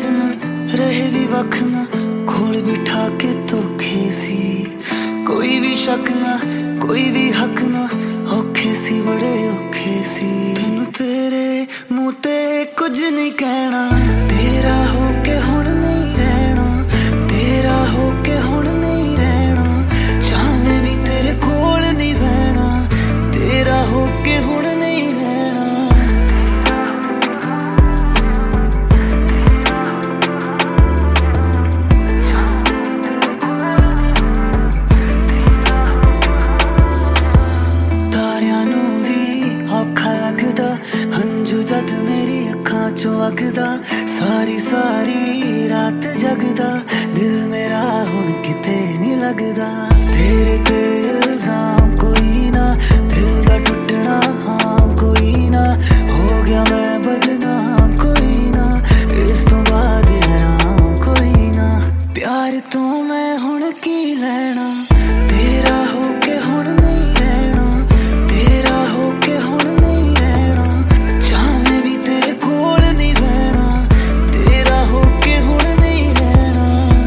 च न रहे भी वख न कोल बिठा के धोखे सी कोई भी शक ना कोई भी हक ना औखे सी बड़े औखे सी तेनू तेरे मुंह ते कुछ नहीं कहना तेरा होके हुण नहीं रहना तेरा होके हुण नहीं रहना चाहे भी तेरे कोल नहीं बहना तेरा होके हुण नहीं रहना तारियां नू भी औखा लगदा हंजू जद मेरी अखां चों वगदा सारी सारी रात जगदा दिल मेरा हुण किते नहीं लगदा तेरे ते इल्जाम कोई ना दिल दा टुटना आम कोई ना हो गया मैं बदनाम कोई ना इस तो बाद आराम कोई ना प्यार तो मैं हुण की लेना तेरा होके हुण नहीं रहना तेरा होके हुण नहीं रहना चाहे भी तेरे कोल नहीं बहना तेरा होके हुण नहीं रहना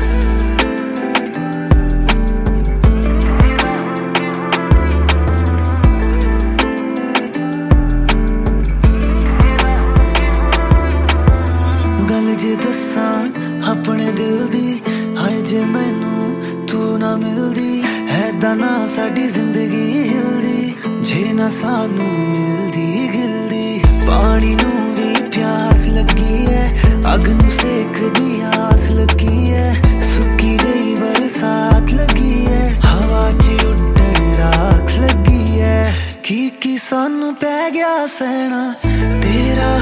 गल जे दस्सां अपने दिल दी हाय जे मैनू तू ना मिलदी ऐदां ना साडी जिंदगी हिलदी जे ना सानू मिलदी गिलदी पानी नू भी प्यास लगी है अग नू सेक दी आस लगी है सुक्की गई बरसात लगी है हवा च उड्डण राख लगी है की सानू पै गया सहना तेरा